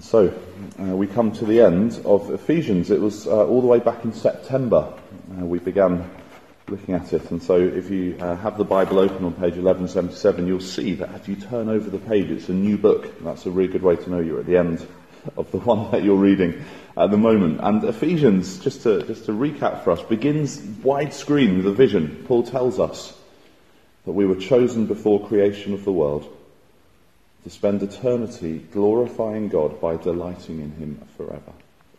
We come to the end of Ephesians. It was all the way back in September we began looking at it. And so if you have the Bible open on page 1177, you'll see that as you turn over the page, it's a new book. That's a really good way to know you're at the end of the one that you're reading at the moment. And Ephesians, just to recap for us, begins widescreen with a vision. Paul tells us that we were chosen before creation of the world to spend eternity glorifying God by delighting in him forever.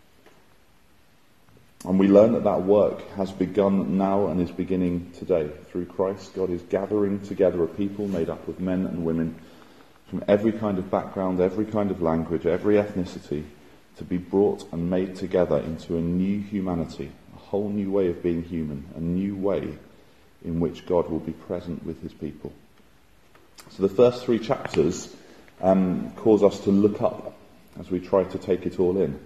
And we learn that work has begun now and is beginning today. Through Christ, God is gathering together a people made up of men and women from every kind of background, every kind of language, every ethnicity, to be brought and made together into a new humanity, a whole new way of being human, a new way in which God will be present with his people. So the first 3 chapters cause us to look up as we try to take it all in.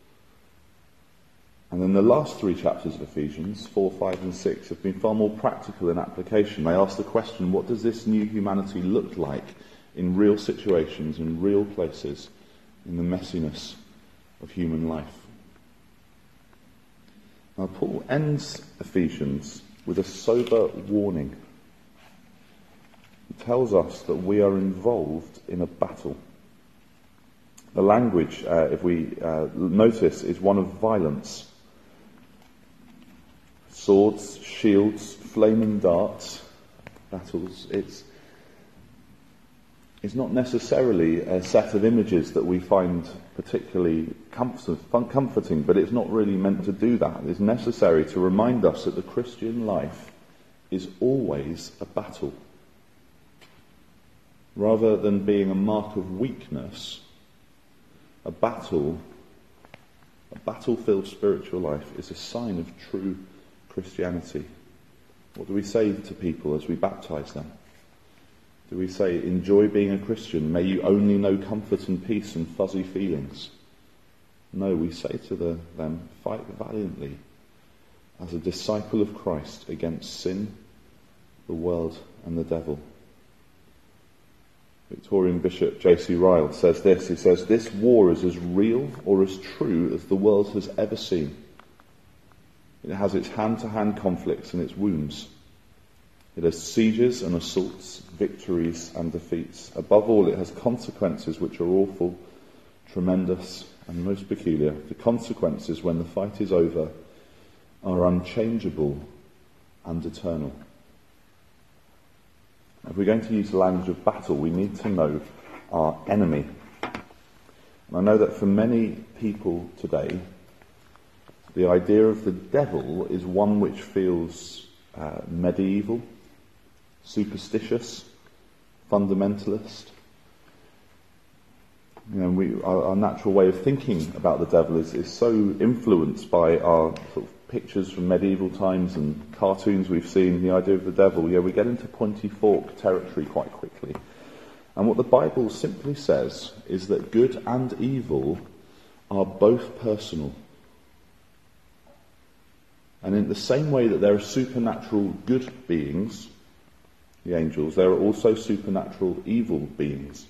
And then the last 3 chapters of Ephesians, 4, 5 and 6, have been far more practical in application. They ask the question, what does this new humanity look like in real situations, in real places, in the messiness of human life? Now Paul ends Ephesians with a sober warning. He tells us that we are involved in a battle. The language, if we notice, is one of violence. Swords, shields, flaming darts, battles. It's not necessarily a set of images that we find particularly comforting, but it's not really meant to do that. It's necessary to remind us that the Christian life is always a battle. Rather than being a mark of weakness, a battlefield spiritual life is a sign of true Christianity. What do we say to people as we baptize them? Do we say, enjoy being a Christian, may you only know comfort and peace and fuzzy feelings? No, we say to them, fight valiantly as a disciple of Christ against sin, the world and the devil. Victorian Bishop J.C. Ryle says this, he says, this war is as real or as true as the world has ever seen. It has its hand-to-hand conflicts and its wounds. It has sieges and assaults, victories and defeats. Above all, it has consequences which are awful, tremendous and most peculiar. The consequences, when the fight is over, are unchangeable and eternal. If we're going to use the language of battle, we need to know our enemy. And I know that for many people today, the idea of the devil is one which feels medieval, superstitious, fundamentalist. You know, our natural way of thinking about the devil is so influenced by our sort of pictures from medieval times and cartoons we've seen, the idea of the devil. Yeah, we get into pointy fork territory quite quickly. And what the Bible simply says is that good and evil are both personal. And in the same way that there are supernatural good beings, the angels, there are also supernatural evil beings.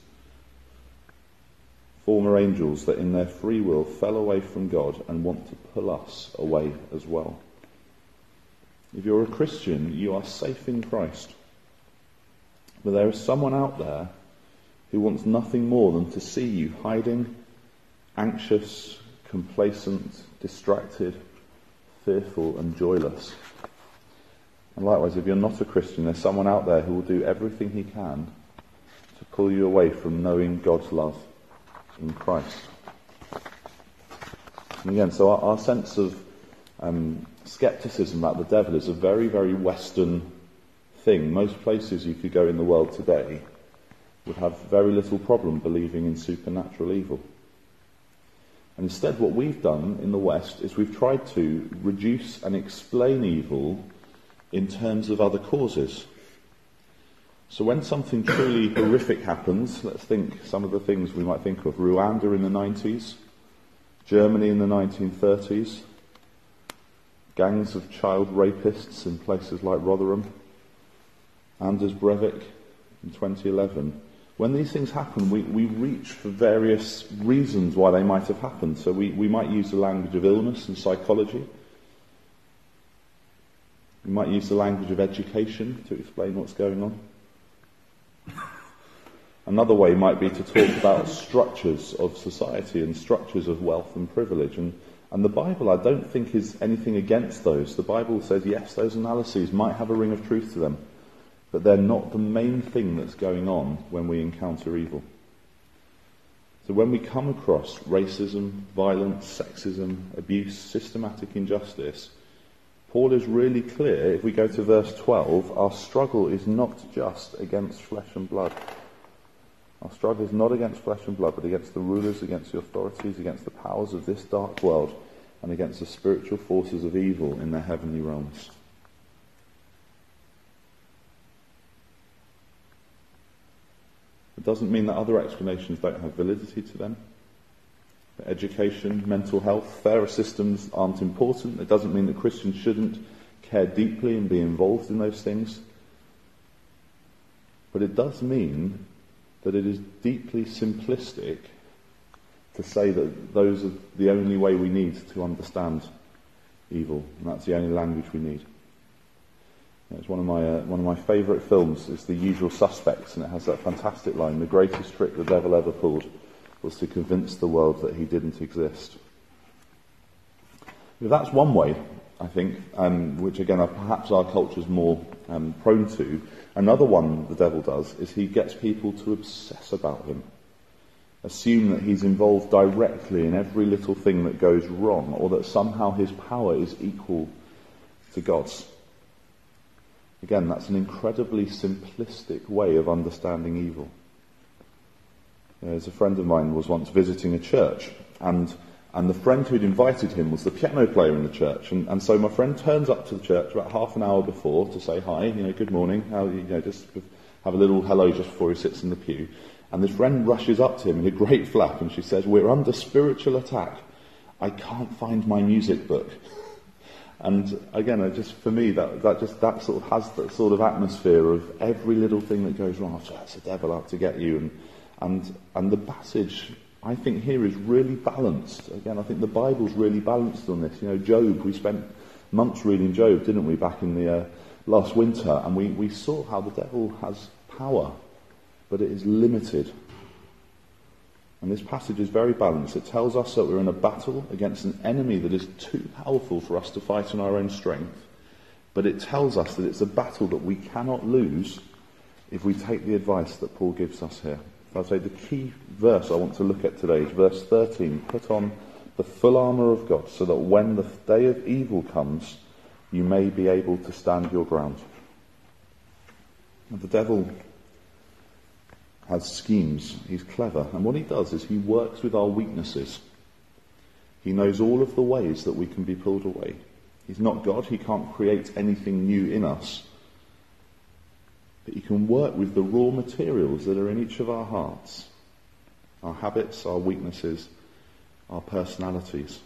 Former angels that in their free will fell away from God and want to pull us away as well. If you're a Christian, you are safe in Christ. But there is someone out there who wants nothing more than to see you hiding, anxious, complacent, distracted, fearful and joyless. And likewise, if you're not a Christian, there's someone out there who will do everything he can to pull you away from knowing God's love in Christ. And again, so our sense of scepticism about the devil is a very, very Western thing. Most places you could go in the world today would have very little problem believing in supernatural evil. And instead what we've done in the West is we've tried to reduce and explain evil in terms of other causes. So when something truly horrific happens, let's think some of the things we might think of. Rwanda in the 90s, Germany in the 1930s, gangs of child rapists in places like Rotherham, Anders Breivik in 2011. When these things happen, we reach for various reasons why they might have happened. So we might use the language of illness and psychology. We might use the language of education to explain what's going on. Another way might be to talk about structures of society and structures of wealth and privilege. And the Bible, I don't think, is anything against those. The Bible says, yes, those analyses might have a ring of truth to them, but they're not the main thing that's going on when we encounter evil. So when we come across racism, violence, sexism, abuse, systematic injustice, Paul is really clear. If we go to verse 12, our struggle is not just against flesh and blood. Our struggle is not against flesh and blood, but against the rulers, against the authorities, against the powers of this dark world, and against the spiritual forces of evil in the heavenly realms. It doesn't mean that other explanations don't have validity to them. Education, mental health, fairer systems aren't important. It doesn't mean that Christians shouldn't care deeply and be involved in those things. But it does mean that it is deeply simplistic to say that those are the only way we need to understand evil, and that's the only language we need. It's one of my favourite films is The Usual Suspects, and it has that fantastic line, "The greatest trick the devil ever pulled was to convince the world that he didn't exist." But that's one way, I think, which again perhaps our culture is more prone to. Another one the devil does is he gets people to obsess about him, assume that he's involved directly in every little thing that goes wrong, or that somehow his power is equal to God's. Again, that's an incredibly simplistic way of understanding evil. There's a friend of mine was once visiting a church, and the friend who'd invited him was the piano player in the church. And so my friend turns up to the church about half an hour before to say hi, good morning, just have a little hello just before he sits in the pew. And this friend rushes up to him in a great flap, and she says, "We're under spiritual attack. I can't find my music book." And again, for me, that sort of has that sort of atmosphere of every little thing that goes wrong. That's the devil out to get you. And the passage, I think, here is really balanced. Again, I think the Bible's really balanced on this. Job, we spent months reading Job, didn't we, back in the last winter, and we saw how the devil has power, but it is limited. And this passage is very balanced. It tells us that we're in a battle against an enemy that is too powerful for us to fight in our own strength. But it tells us that it's a battle that we cannot lose if we take the advice that Paul gives us here. I'd say the key verse I want to look at today is verse 13. "Put on the full armour of God, so that when the day of evil comes, you may be able to stand your ground." And the devil has schemes. He's clever. And what he does is he works with our weaknesses. He knows all of the ways that we can be pulled away. He's not God. He can't create anything new in us. But he can work with the raw materials that are in each of our hearts. Our habits, our weaknesses, our personalities.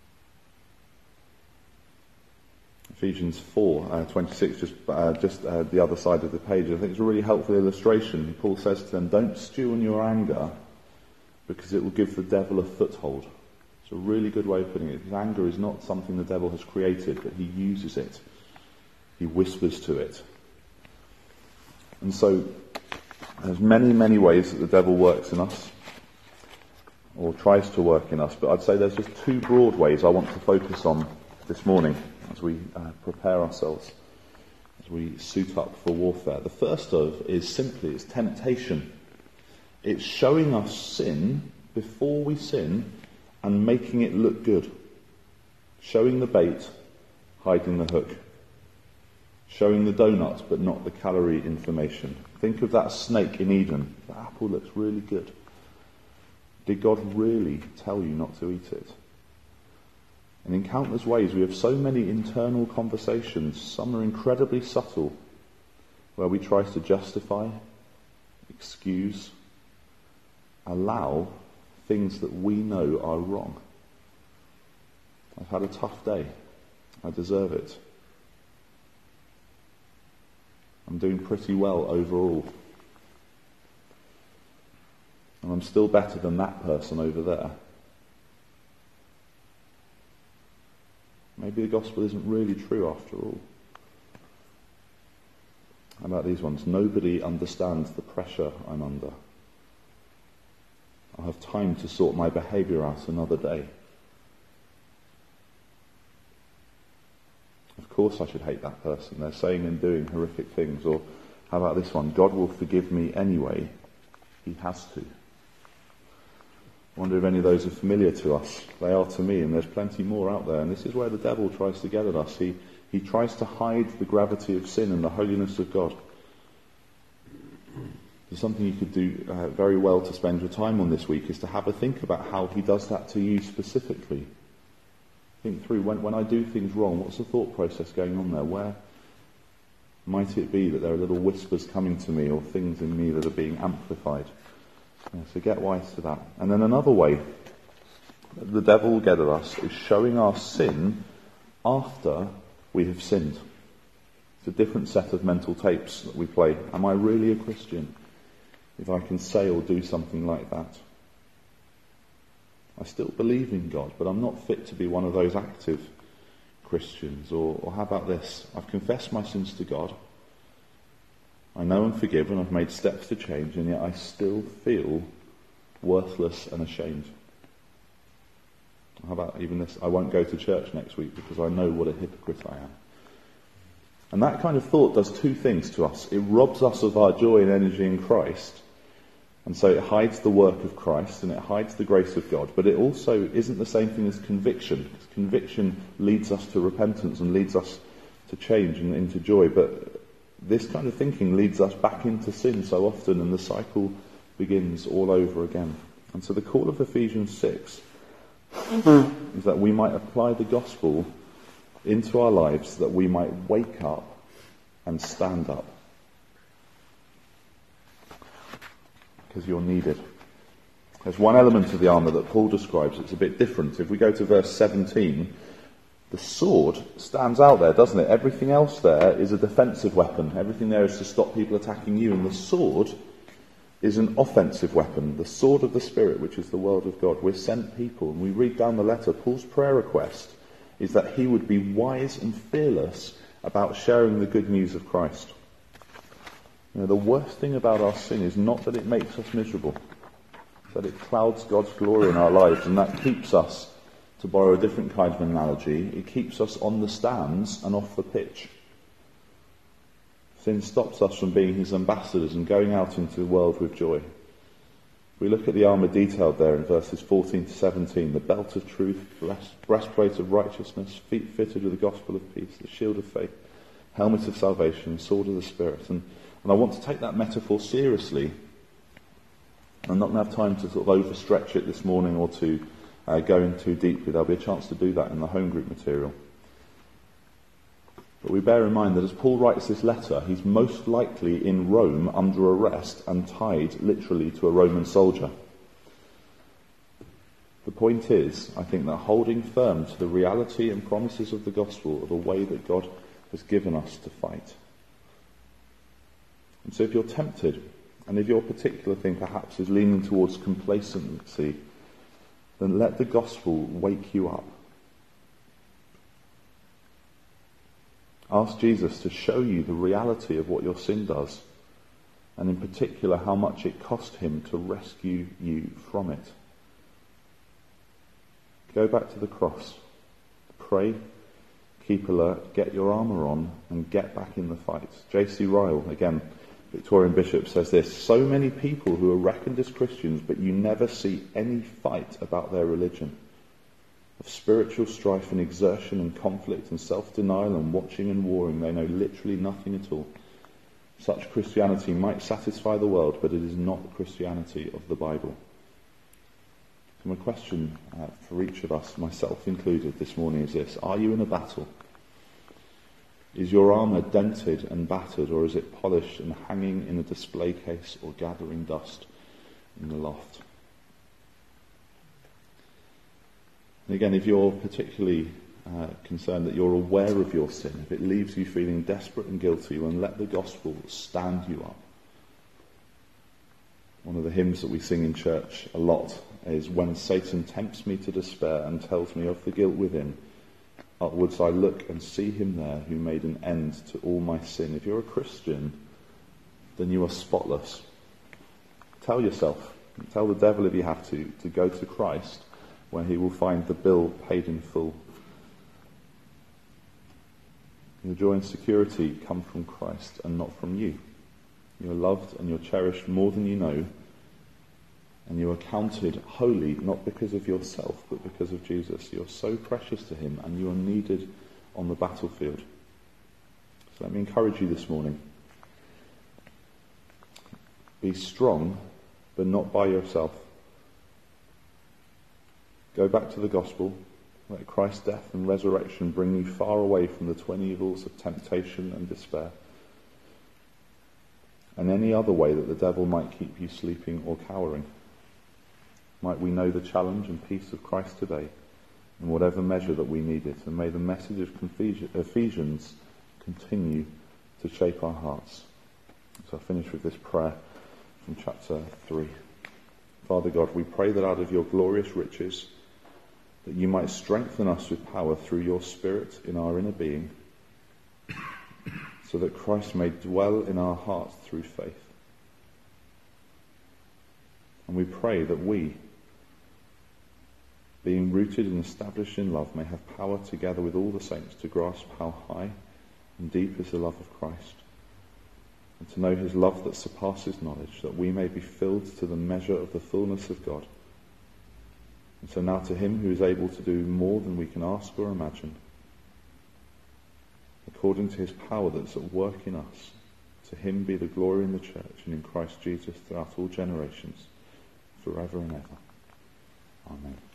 Ephesians 4:26, just the other side of the page. I think it's a really helpful illustration. Paul says to them, "Don't stew on your anger, because it will give the devil a foothold." It's a really good way of putting it. His anger is not something the devil has created, but he uses it. He whispers to it. And so, there's many, many ways that the devil works in us, or tries to work in us, but I'd say there's just two broad ways I want to focus on this morning as we prepare ourselves, as we suit up for warfare. The first is temptation. It's showing us sin before we sin and making it look good. Showing the bait, hiding the hook. Showing the donut, but not the calorie information. Think of that snake in Eden. The apple looks really good. Did God really tell you not to eat it? And in countless ways, we have so many internal conversations. Some are incredibly subtle, where we try to justify, excuse, allow things that we know are wrong. I've had a tough day. I deserve it. I'm doing pretty well overall. And I'm still better than that person over there. Maybe the gospel isn't really true after all. How about these ones? Nobody understands the pressure I'm under. I'll have time to sort my behaviour out another day. Of course I should hate that person. They're saying and doing horrific things. Or how about this one? God will forgive me anyway. He has to. I wonder if any of those are familiar to us. They are to me, and there's plenty more out there. And this is where the devil tries to get at us. He tries to hide the gravity of sin and the holiness of God. There's something you could do very well to spend your time on this week, is to have a think about how he does that to you specifically. Think through, when I do things wrong, what's the thought process going on there? Where might it be that there are little whispers coming to me, or things in me that are being amplified? Yeah, so get wise to that. And then another way the devil will get at us is showing our sin after we have sinned. It's a different set of mental tapes that we play. Am I really a Christian if I can say or do something like that? I still believe in God, but I'm not fit to be one of those active Christians. Or how about this? I've confessed my sins to God. I know I'm forgiven, I've made steps to change, and yet I still feel worthless and ashamed. How about even this? I won't go to church next week because I know what a hypocrite I am. And that kind of thought does two things to us. It robs us of our joy and energy in Christ, and so it hides the work of Christ and it hides the grace of God. But it also isn't the same thing as conviction, because conviction leads us to repentance and leads us to change and into joy. But this kind of thinking leads us back into sin so often, and the cycle begins all over again. And so the call of Ephesians 6 is that we might apply the gospel into our lives, that we might wake up and stand up. Because you're needed. There's one element of the armour that Paul describes. It's a bit different. If we go to verse 17, the sword stands out there, doesn't it? Everything else there is a defensive weapon. Everything there is to stop people attacking you. And the sword is an offensive weapon. The sword of the Spirit, which is the word of God. We're sent people. And we read down the letter. Paul's prayer request is that he would be wise and fearless about sharing the good news of Christ. You know, the worst thing about our sin is not that it makes us miserable. It's that it clouds God's glory in our lives. And that keeps us, to borrow a different kind of analogy, it keeps us on the stands and off the pitch. Sin stops us from being his ambassadors and going out into the world with joy. We look at the armour detailed there in verses 14 to 17, the belt of truth, breastplate of righteousness, feet fitted with the gospel of peace, the shield of faith, helmet of salvation, sword of the Spirit. And I want to take that metaphor seriously. I'm not going to have time to sort of overstretch it this morning or to go in too deeply. There'll be a chance to do that in the home group material. But we bear in mind that as Paul writes this letter, he's most likely in Rome under arrest and tied literally to a Roman soldier. The point is, I think, that holding firm to the reality and promises of the gospel are the way that God has given us to fight. And so if you're tempted, and if your particular thing perhaps is leaning towards complacency, then let the gospel wake you up. Ask Jesus to show you the reality of what your sin does, and in particular how much it cost him to rescue you from it. Go back to the cross. Pray, keep alert, get your armour on, and get back in the fight. J.C. Ryle, again, Victorian bishop, says this: so many people who are reckoned as Christians, but you never see any fight about their religion. Of spiritual strife and exertion and conflict and self-denial and watching and warring, they know literally nothing at all. Such Christianity might satisfy the world, but it is not the Christianity of the Bible. So my question for each of us, myself included, this morning is this: are you in a battle? Is your armour dented and battered, or is it polished and hanging in a display case or gathering dust in the loft? And again, if you're particularly concerned that you're aware of your sin, if it leaves you feeling desperate and guilty, then let the gospel stand you up. One of the hymns that we sing in church a lot is, "When Satan tempts me to despair and tells me of the guilt within, upwards I look and see him there who made an end to all my sin." If you're a Christian, then you are spotless. Tell yourself, tell the devil if you have to go to Christ, where he will find the bill paid in full. Your joy and security come from Christ and not from you. You are loved and you're cherished more than you know, and you are counted holy not because of yourself but because of Jesus. You're so precious to him and you are needed on the battlefield. So let me encourage you this morning. Be strong, but not by yourself. Go back to the gospel. Let Christ's death and resurrection bring you far away from the twin evils of temptation and despair, and any other way that the devil might keep you sleeping or cowering. Might we know the challenge and peace of Christ today, in whatever measure that we need it, and may the message of Ephesians continue to shape our hearts. So I finish with this prayer from chapter 3. Father God, we pray that out of your glorious riches, that you might strengthen us with power through your Spirit in our inner being, so that Christ may dwell in our hearts through faith. And we pray that we, being rooted and established in love, may have power together with all the saints to grasp how high and deep is the love of Christ, and to know his love that surpasses knowledge, that we may be filled to the measure of the fullness of God. And so now to him who is able to do more than we can ask or imagine, according to his power that's at work in us, to him be the glory in the church and in Christ Jesus throughout all generations, forever and ever. Amen.